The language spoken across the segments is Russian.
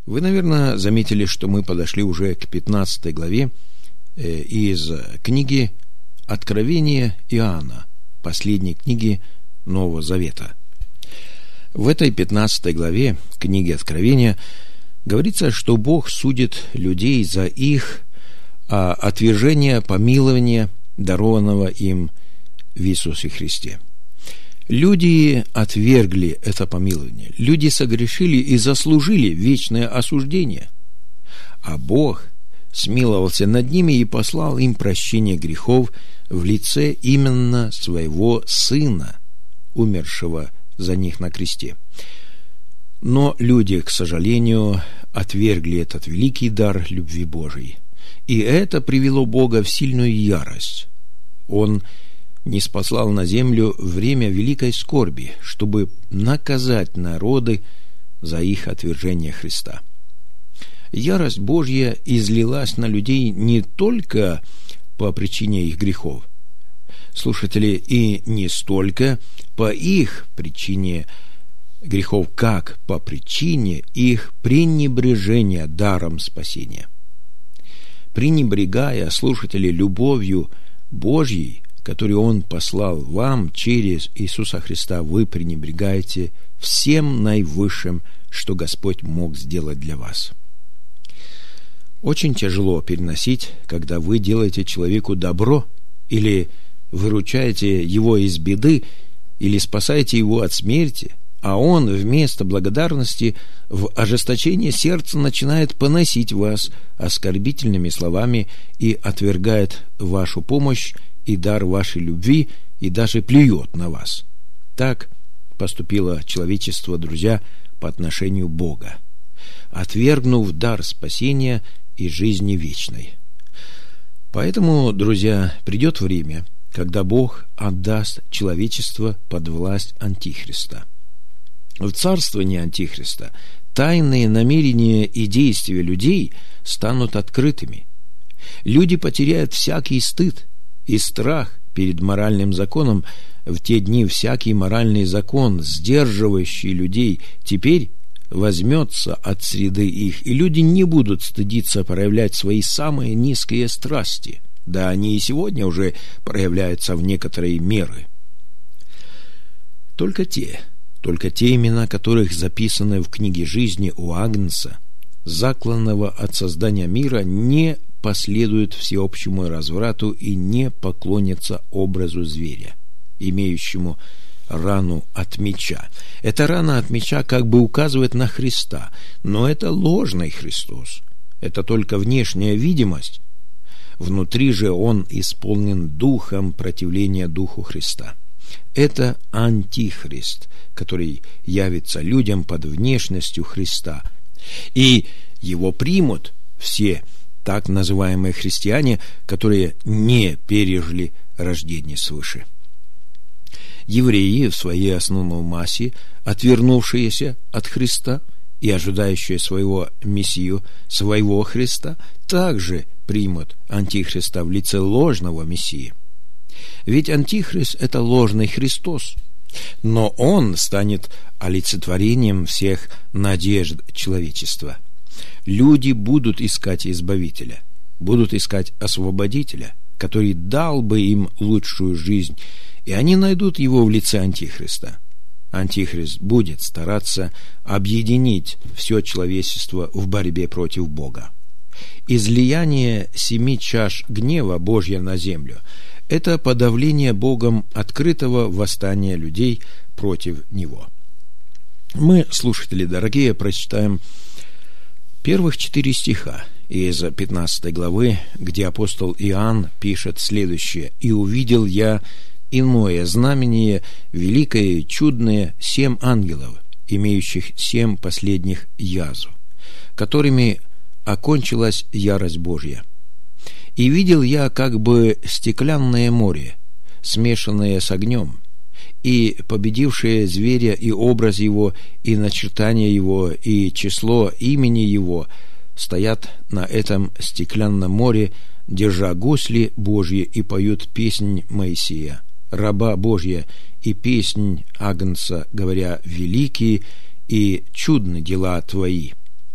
Вы, наверное, заметили, что мы подошли уже к 15 главе из книги Откровения Иоанна, последней книги Нового Завета. В этой 15 главе книги Откровения говорится, что Бог судит людей за их отвержение помилования, дарованного им в Иисусе Христе. Люди отвергли это помилование, люди согрешили и заслужили вечное осуждение, а Бог смиловался над ними и послал им прощение грехов в лице именно своего Сына, умершего за них на кресте. Но люди, к сожалению, отвергли этот великий дар любви Божией, и это привело Бога в сильную ярость. Он ниспослал на землю время великой скорби, чтобы наказать народы за их отвержение Христа. Ярость Божья излилась на людей не только по причине их грехов, слушатели, и не столько по их причине грехов, как по причине их пренебрежения даром спасения. Пренебрегая, слушатели, любовью Божьей, которую Он послал вам через Иисуса Христа, вы пренебрегаете всем наивысшим, что Господь мог сделать для вас. Очень тяжело переносить, когда вы делаете человеку добро, или выручаете его из беды, или спасаете его от смерти, а он вместо благодарности в ожесточении сердца начинает поносить вас оскорбительными словами и отвергает вашу помощь и дар вашей любви, и даже плюет на вас. Так поступило человечество, друзья, по отношению Бога, отвергнув дар спасения и жизни вечной. Поэтому, друзья, придет время, когда Бог отдаст человечество под власть Антихриста. В царствовании Антихриста тайные намерения и действия людей станут открытыми. Люди потеряют всякий стыд и страх перед моральным законом. В те дни всякий моральный закон, сдерживающий людей, теперь возьмется от среды их, и люди не будут стыдиться проявлять свои самые низкие страсти. Да, они и сегодня уже проявляются в некоторой меры. Только те имена, которых записаны в книге жизни у Агнца, закланного от создания мира, не последуют всеобщему разврату и не поклонятся образу зверя, имеющему рану от меча. Эта рана от меча как бы указывает на Христа, но это ложный Христос. Это только внешняя видимость. Внутри же он исполнен духом противления Духу Христа. Это Антихрист, который явится людям под внешностью Христа. И его примут все так называемые христиане, которые не пережили рождение свыше. Евреи в своей основной массе, отвернувшиеся от Христа и ожидающие своего Мессию, своего Христа, также примут Антихриста в лице ложного Мессии. Ведь Антихрист – это ложный Христос, но он станет олицетворением всех надежд человечества. Люди будут искать Избавителя, будут искать Освободителя, который дал бы им лучшую жизнь, и они найдут его в лице Антихриста. Антихрист будет стараться объединить все человечество в борьбе против Бога. Излияние 7 чаш гнева Божья на землю – это подавление Богом открытого восстания людей против Него. Мы, слушатели дорогие, прочитаем первых 4 стиха из 15 главы, где апостол Иоанн пишет следующее: «И увидел я иное знамение, великое и чудное, 7 ангелов, имеющих 7 последних язв, которыми окончилась ярость Божья. И видел я как бы стеклянное море, смешанное с огнем, и победившее зверя и образ его, и начертание его, и число имени его, стоят на этом стеклянном море, держа гусли Божьи, и поют песнь Моисея, раба Божья, и песнь Агнца, говоря: великие и чудны дела Твои,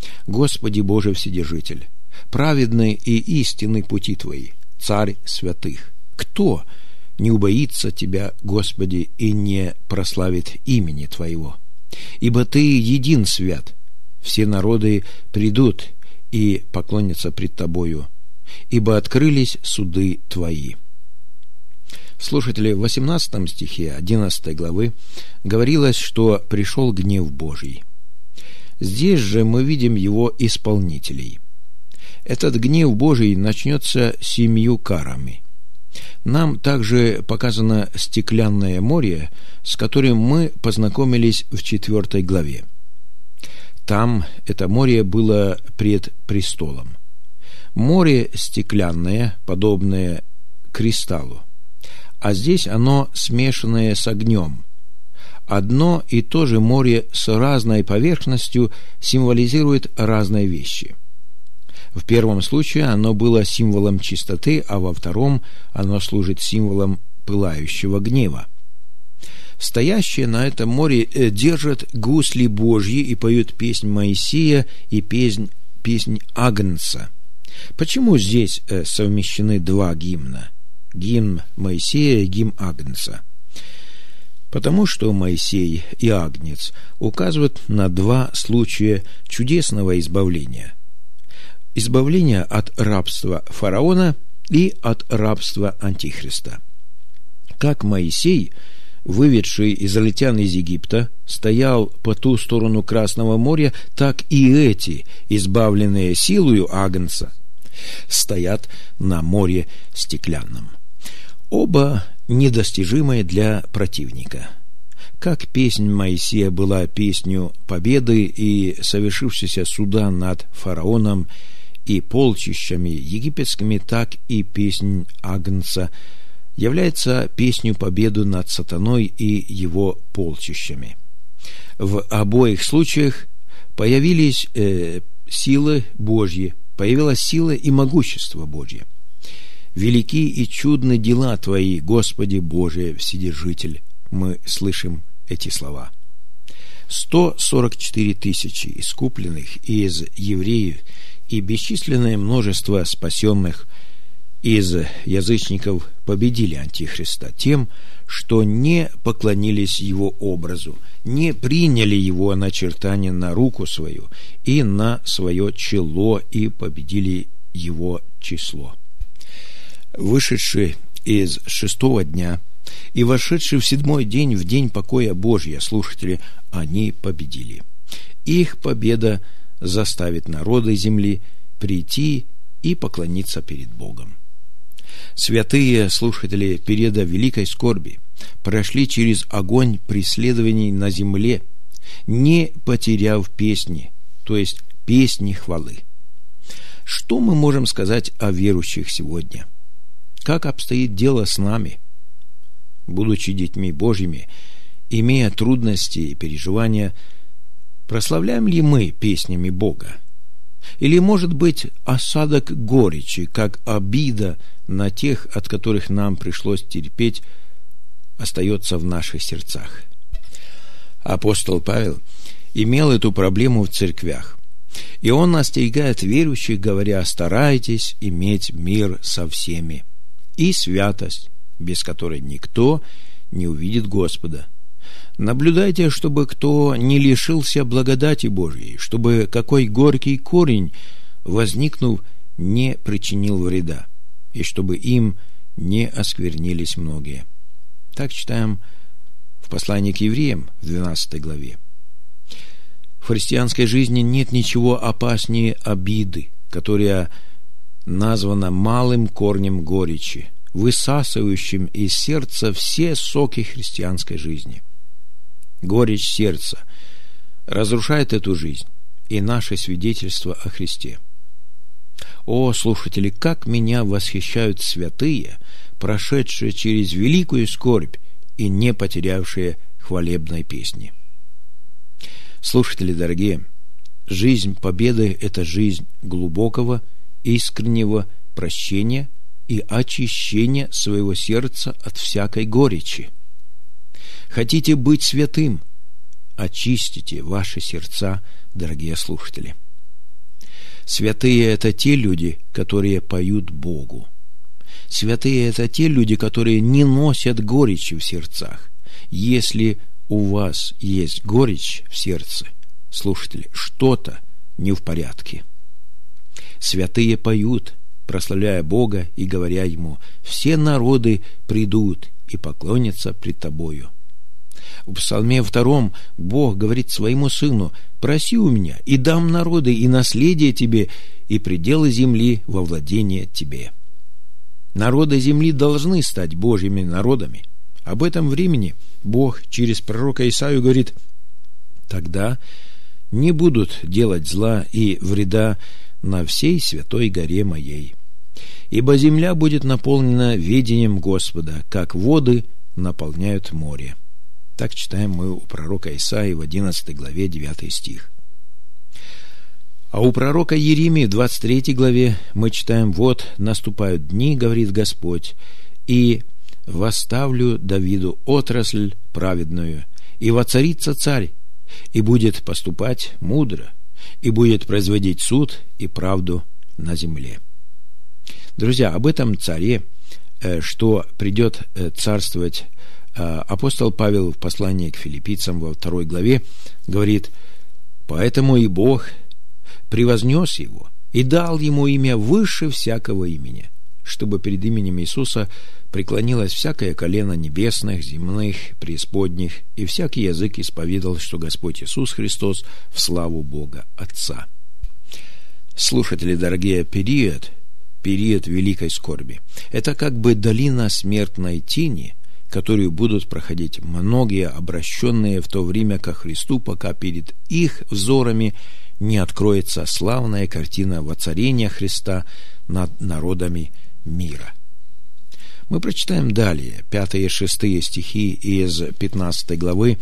Господи Боже Вседержитель, праведны и истинны пути Твои, Царь святых. Кто не убоится Тебя, Господи, и не прославит имени Твоего? Ибо Ты един свят, все народы придут и поклонятся пред Тобою, ибо открылись суды Твои». Слушатели, в 18 стихе 11 главы говорилось, что пришел гнев Божий. Здесь же мы видим его исполнителей. Этот гнев Божий начнется 7 карами. Нам также показано стеклянное море, с которым мы познакомились в 4 главе. Там это море было пред престолом. Море стеклянное, подобное кристаллу, а здесь оно смешанное с огнем. Одно и то же море с разной поверхностью символизирует разные вещи. В первом случае оно было символом чистоты, а во втором оно служит символом пылающего гнева. Стоящие на этом море держат гусли Божьи и поют песнь Моисея и песнь Агнца. Почему здесь совмещены 2 гимна? Гимн Моисея и гимн Агнца. Потому что Моисей и Агнец указывают на 2 случая чудесного избавления. Избавление от рабства фараона и от рабства Антихриста. Как Моисей, выведший израильтян из Египта, стоял по ту сторону Красного моря, так и эти, избавленные силою Агнца, стоят на море стеклянном. Оба недостижимые для противника. Как песнь Моисея была песнью победы и совершившегося суда над фараоном и полчищами египетскими, так и песнь Агнца является песнью победы над сатаной и его полчищами. В обоих случаях появились силы Божьи, появилась сила и могущество Божье. «Велики и чудны дела Твои, Господи Боже Вседержитель», мы слышим эти слова. 144 тысячи искупленных из евреев и бесчисленное множество спасенных из язычников победили Антихриста тем, что не поклонились его образу, не приняли его начертание на руку свою и на свое чело и победили его число. Вышедшие из 6-го дня и вошедшие в 7-й день, в день покоя Божия, слушатели, они победили. Их победа заставит народы земли прийти и поклониться перед Богом. Святые слушатели периода великой скорби прошли через огонь преследований на земле, не потеряв песни, то есть песни хвалы. Что мы можем сказать о верующих сегодня? Как обстоит дело с нами? Будучи детьми Божьими, имея трудности и переживания, прославляем ли мы песнями Бога? Или, может быть, осадок горечи, как обида на тех, от которых нам пришлось терпеть, остается в наших сердцах? Апостол Павел имел эту проблему в церквях, и он остерегает верующих, говоря: «Старайтесь иметь мир со всеми и святость, без которой никто не увидит Господа. Наблюдайте, чтобы кто не лишился благодати Божьей, чтобы какой горький корень, возникнув, не причинил вреда, и чтобы им не осквернились многие». Так читаем в послании к евреям в 12 главе. В христианской жизни нет ничего опаснее обиды, которая названа малым корнем горечи, высасывающим из сердца все соки христианской жизни. Горечь сердца разрушает эту жизнь и наше свидетельство о Христе. О, слушатели, как меня восхищают святые, прошедшие через великую скорбь и не потерявшие хвалебной песни. Слушатели дорогие, жизнь победы – это жизнь глубокого, искреннего прощения и очищения своего сердца от всякой горечи. Хотите быть святым? Очистите ваши сердца, дорогие слушатели. Святые – это те люди, которые поют Богу. Святые – это те люди, которые не носят горечи в сердцах. Если у вас есть горечь в сердце, слушатели, что-то не в порядке. Святые поют, прославляя Бога и говоря Ему: «Все народы придут и поклонятся пред Тобою». В Псалме 2 Бог говорит своему Сыну: «Проси у меня, и дам народы и наследие тебе, и пределы земли во владение тебе». Народы земли должны стать Божьими народами. Об этом времени Бог через пророка Исаию говорит: «Тогда не будут делать зла и вреда на всей святой горе моей, ибо земля будет наполнена ведением Господа, как воды наполняют море». Так читаем мы у пророка Исаии в 11 главе 9 стих. А у пророка Иеремии в 23 главе мы читаем: «Вот наступают дни, говорит Господь, и восставлю Давиду отрасль праведную, и воцарится царь, и будет поступать мудро, и будет производить суд и правду на земле». Друзья, об этом царе, что придет царствовать, апостол Павел в послании к филиппийцам во 2 главе говорит: «Поэтому и Бог превознес его и дал ему имя выше всякого имени, чтобы перед именем Иисуса преклонилось всякое колено небесных, земных, преисподних, и всякий язык исповедал, что Господь Иисус Христос в славу Бога Отца». Слушатели дорогие, период великой скорби – это как бы долина смертной тени, которую будут проходить многие обращенные в то время ко Христу, пока перед их взорами не откроется славная картина воцарения Христа над народами мира. Мы прочитаем далее 5 и 6 стихи из 15 главы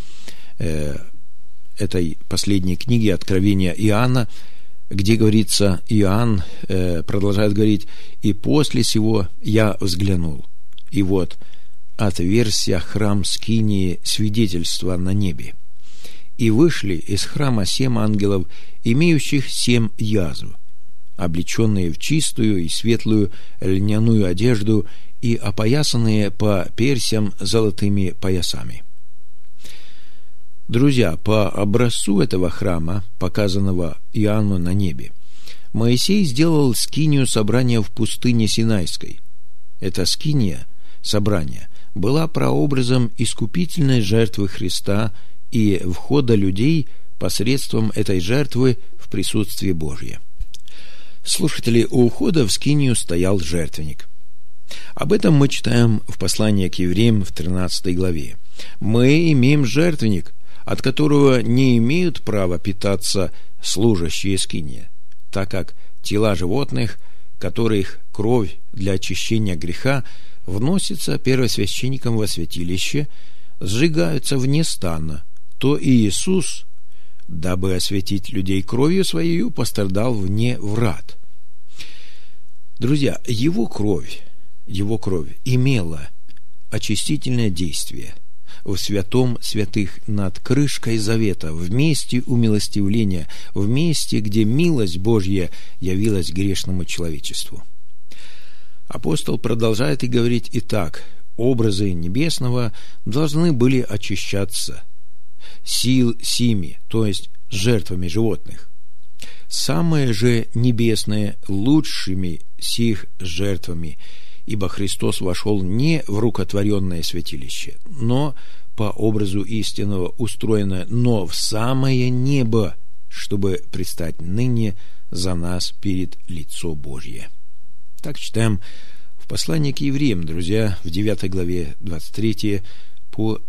этой последней книги Откровения Иоанна, где говорится, Иоанн продолжает говорить: «И после сего я взглянул, и вот отверзся храм скинии свидетельства на небе, и вышли из храма 7 ангелов, имеющих 7 язв, облеченные в чистую и светлую льняную одежду и опоясанные по персям золотыми поясами». Друзья, по образцу этого храма, показанного Иоанну на небе, Моисей сделал скинию собрания в пустыне Синайской. Эта скиния, собрание, была прообразом искупительной жертвы Христа и входа людей посредством этой жертвы в присутствие Божье. Слушатели, у входа в скинию стоял жертвенник. Об этом мы читаем в послании к евреям в 13 главе. «Мы имеем жертвенник, от которого не имеют права питаться служащие скиния, так как тела животных, которых кровь для очищения греха вносится первосвященником во святилище, сжигаются вне стана, то и Иисус, дабы осветить людей кровью Своею, пострадал вне врат». Друзья, Его кровь имела очистительное действие в святом святых над крышкой завета, в месте умилостивления, в месте, где милость Божья явилась грешному человечеству. Апостол продолжает и говорить: «Итак, образы небесного должны были очищаться сими, то есть жертвами животных. Самые же небесные лучшими сих жертвами, ибо Христос вошел не в рукотворенное святилище, но по образу истинного устроенное, но в самое небо, чтобы предстать ныне за нас перед лицо Божье». Так читаем в послании к евреям, друзья, в 9 главе 23 по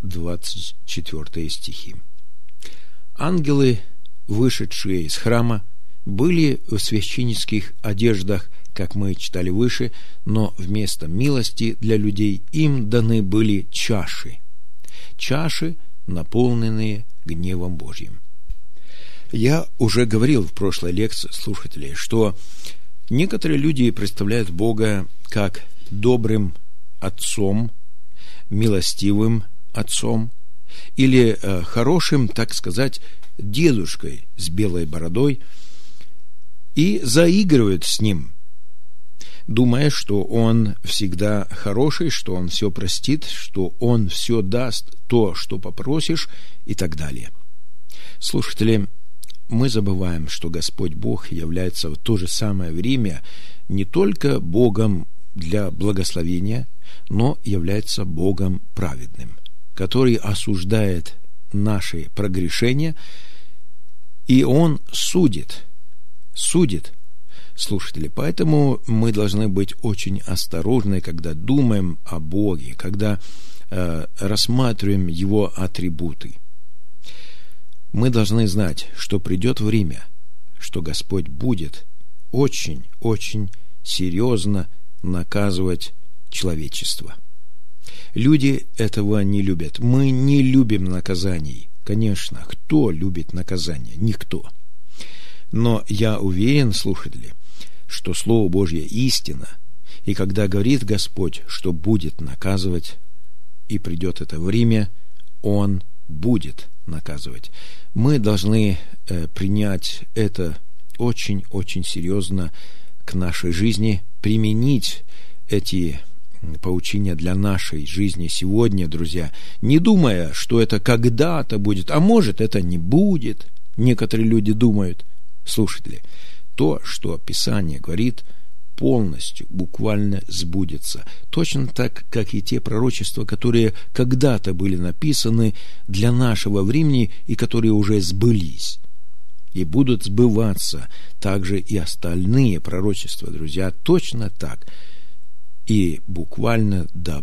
24 стихи. «Ангелы, вышедшие из храма, были в священнических одеждах, как мы читали выше, но вместо милости для людей им даны были чаши, наполненные гневом Божьим». Я уже говорил в прошлой лекции, слушателей, что некоторые люди представляют Бога как добрым отцом, милостивым отцом или хорошим, так сказать, дедушкой с белой бородой, и заигрывают с Ним, думая, что Он всегда хороший, что Он все простит, что Он все даст, то, что попросишь, и так далее. Слушатели, мы забываем, что Господь Бог является в то же самое время не только Богом для благословения, но является Богом праведным, который осуждает наши прогрешения, и Он судит. Слушатели, поэтому мы должны быть очень осторожны, когда думаем о Боге, когда рассматриваем Его атрибуты. Мы должны знать, что придет время, что Господь будет очень серьезно наказывать человечество. Люди этого не любят. Мы не любим наказаний. Конечно, кто любит наказание? Никто. Но я уверен, слушатели, что Слово Божье истина, и когда говорит Господь, что будет наказывать, и придет это время, Он будет наказывать. Мы должны принять это очень серьезно к нашей жизни, применить эти поучения для нашей жизни сегодня, друзья, не думая, что это когда-то будет, а может, это не будет. Некоторые люди думают. Слушатели, то, что Писание говорит, полностью, буквально сбудется. Точно так, как и те пророчества, которые когда-то были написаны для нашего времени и которые уже сбылись. И будут сбываться также и остальные пророчества, друзья, точно так. И буквально до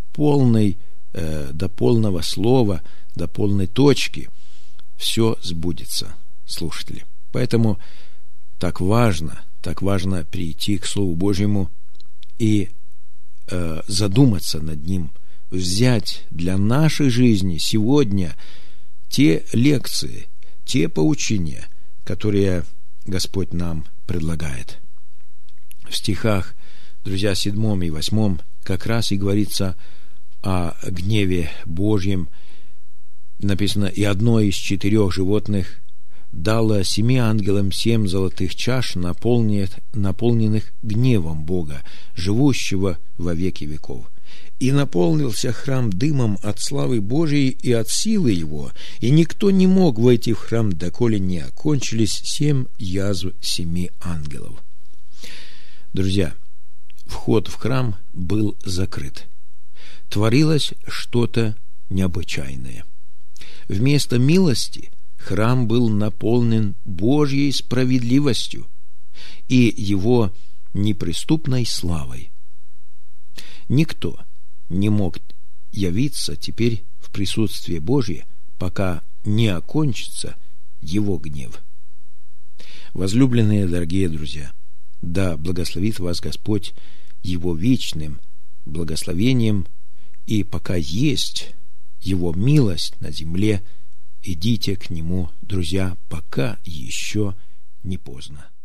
полного слова, до полной точки все сбудется, слушатели. Поэтому так важно прийти к Слову Божьему и задуматься над ним, взять для нашей жизни сегодня те лекции, те поучения, которые Господь нам предлагает. В стихах, друзья, 7 и 8 как раз и говорится о гневе Божьем. Написано: «И одно из 4 животных дало 7 ангелам 7 золотых чаш, наполненных гневом Бога, живущего во веки веков. И наполнился храм дымом от славы Божией и от силы Его, и никто не мог войти в храм, доколе не окончились 7 язв 7 ангелов». Друзья, вход в храм был закрыт. Творилось что-то необычайное. Вместо милости храм был наполнен Божьей справедливостью и Его неприступной славой. Никто не мог явиться теперь в присутствие Божье, пока не окончится Его гнев. Возлюбленные, дорогие друзья, да благословит вас Господь Его вечным благословением, и пока есть Его милость на земле, идите к Нему, друзья, пока еще не поздно.